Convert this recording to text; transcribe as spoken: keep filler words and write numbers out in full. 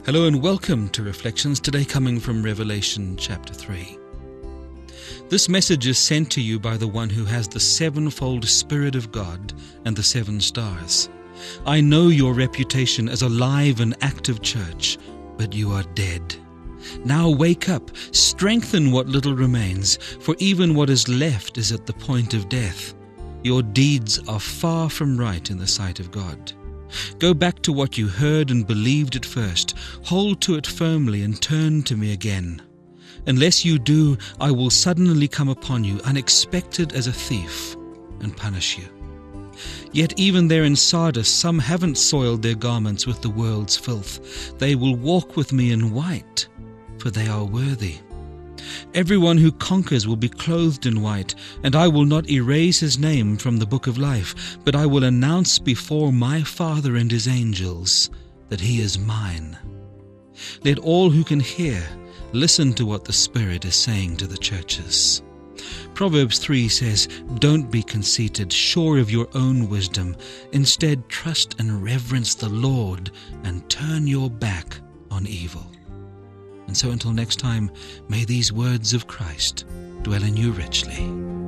Hello and welcome to Reflections, today coming from Revelation chapter three. This message is sent to you by the one who has the sevenfold Spirit of God and the seven stars. I know your reputation as a live and active church, but you are dead. Now wake up, strengthen what little remains, for even what is left is at the point of death. Your deeds are far from right in the sight of God. Go back to what you heard and believed at first. Hold to it firmly and turn to me again. Unless you do, I will suddenly come upon you, unexpected as a thief, and punish you. Yet even there in Sardis, some haven't soiled their garments with the world's filth. They will walk with me in white, for they are worthy. Everyone who conquers will be clothed in white, and I will not erase his name from the book of life, but I will announce before my Father and his angels that he is mine. Let all who can hear listen to what the Spirit is saying to the churches. Proverbs three says, "Don't be conceited, sure of your own wisdom. Instead, trust and reverence the Lord and turn your back on evil." And so until next time, may these words of Christ dwell in you richly.